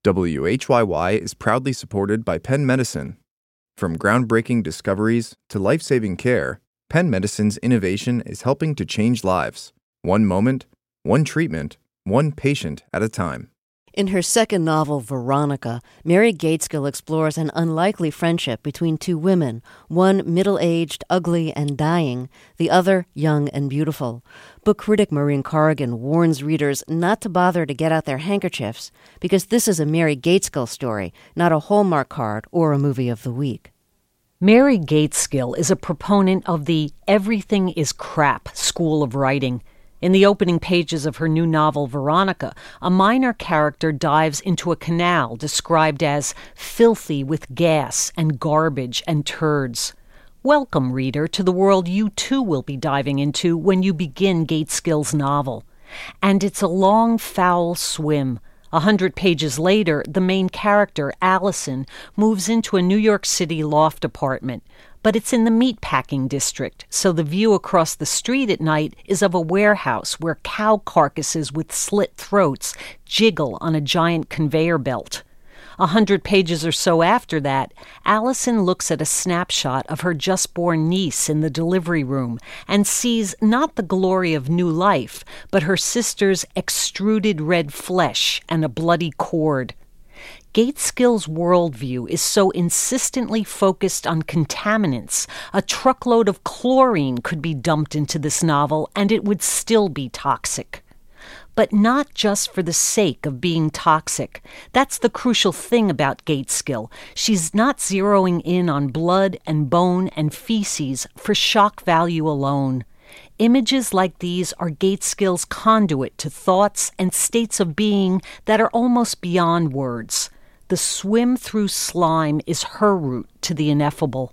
WHYY is proudly supported by Penn Medicine. From groundbreaking discoveries to life-saving care, Penn Medicine's innovation is helping to change lives. One moment, one treatment, one patient at a time. In her second novel, Veronica, Mary Gaitskill explores an unlikely friendship between two women, one middle-aged, ugly, and dying, the other young and beautiful. Book critic Maureen Corrigan warns readers not to bother to get out their handkerchiefs, because this is a Mary Gaitskill story, not a Hallmark card or a movie of the week. Mary Gaitskill is a proponent of the everything is crap school of writing. In the opening pages of her new novel, Veronica, a minor character dives into a canal described as filthy with gas and garbage and turds. Welcome, reader, to the world you too will be diving into when you begin Gaitskill's novel. And it's a long, foul swim. 100 pages later, the main character, Allison, moves into a New York City loft apartment. But it's in the meatpacking district, so the view across the street at night is of a warehouse where cow carcasses with slit throats jiggle on a giant conveyor belt. 100 pages or so after that, Allison looks at a snapshot of her just-born niece in the delivery room and sees not the glory of new life, but her sister's extruded red flesh and a bloody cord. Gaitskill's worldview is so insistently focused on contaminants, a truckload of chlorine could be dumped into this novel and it would still be toxic. But not just for the sake of being toxic. That's the crucial thing about Gaitskill. She's not zeroing in on blood and bone and feces for shock value alone. Images like these are Gaitskill's conduit to thoughts and states of being that are almost beyond words. The swim through slime is her route to the ineffable.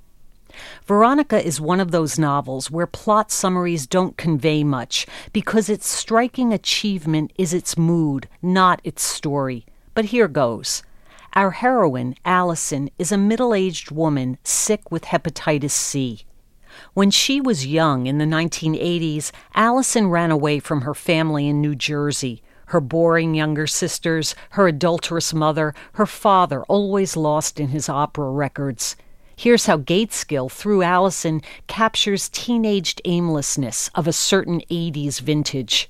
Veronica is one of those novels where plot summaries don't convey much because its striking achievement is its mood, not its story. But here goes. Our heroine, Allison, is a middle-aged woman sick with hepatitis C. When she was young in the 1980s, Allison ran away from her family in New Jersey. Her boring younger sisters, her adulterous mother, her father always lost in his opera records. Here's how Gaitskill, through Allison, captures teenaged aimlessness of a certain 80s vintage.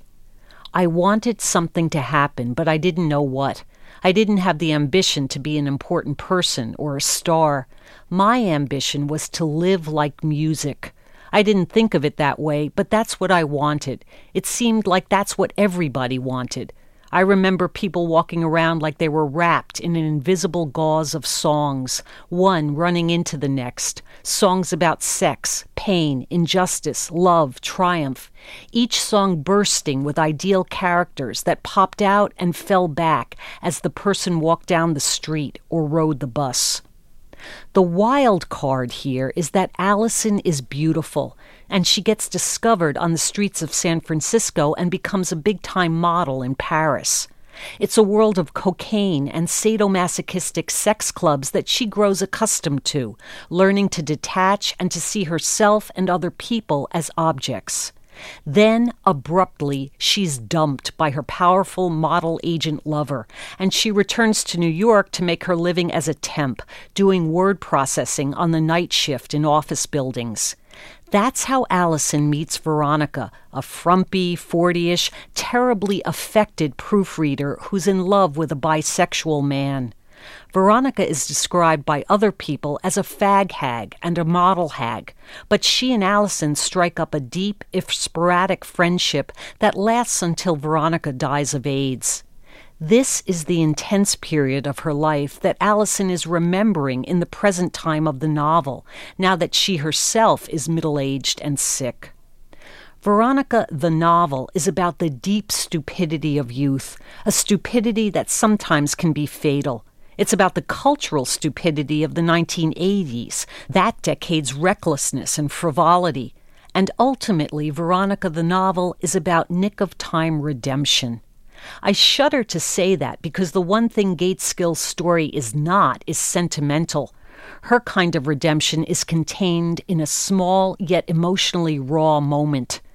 I wanted something to happen, but I didn't know what. I didn't have the ambition to be an important person or a star. My ambition was to live like music. I didn't think of it that way, but that's what I wanted. It seemed like that's what everybody wanted. I remember people walking around like they were wrapped in an invisible gauze of songs, one running into the next. Songs about sex, pain, injustice, love, triumph. Each song bursting with ideal characters that popped out and fell back as the person walked down the street or rode the bus. The wild card here is that Allison is beautiful, and she gets discovered on the streets of San Francisco and becomes a big-time model in Paris. It's a world of cocaine and sadomasochistic sex clubs that she grows accustomed to, learning to detach and to see herself and other people as objects. Then, abruptly, she's dumped by her powerful model agent lover, and she returns to New York to make her living as a temp, doing word processing on the night shift in office buildings. That's how Allison meets Veronica, a frumpy, 40-ish, terribly affected proofreader who's in love with a bisexual man. Veronica is described by other people as a fag hag and a model hag, but she and Allison strike up a deep, if sporadic, friendship that lasts until Veronica dies of AIDS. This is the intense period of her life that Allison is remembering in the present time of the novel, now that she herself is middle-aged and sick. Veronica, the novel, is about the deep stupidity of youth, a stupidity that sometimes can be fatal. It's about the cultural stupidity of the 1980s, that decade's recklessness and frivolity. And ultimately, Veronica the novel is about nick-of-time redemption. I shudder to say that because the one thing Gaitskill's story is not is sentimental. Her kind of redemption is contained in a small yet emotionally raw moment.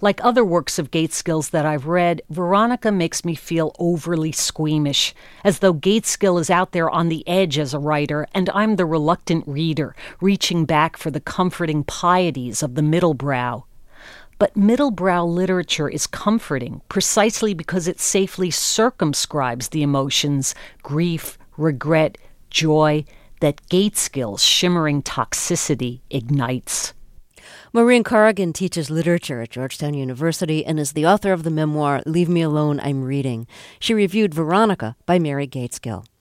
Like other works of Gaitskill's that I've read, Veronica makes me feel overly squeamish, as though Gaitskill is out there on the edge as a writer, and I'm the reluctant reader, reaching back for the comforting pieties of the middle brow. But middle brow literature is comforting precisely because it safely circumscribes the emotions, grief, regret, joy, that Gaitskill's shimmering toxicity ignites. Maureen Corrigan teaches literature at Georgetown University and is the author of the memoir Leave Me Alone, I'm Reading. She reviewed Veronica by Mary Gaitskill.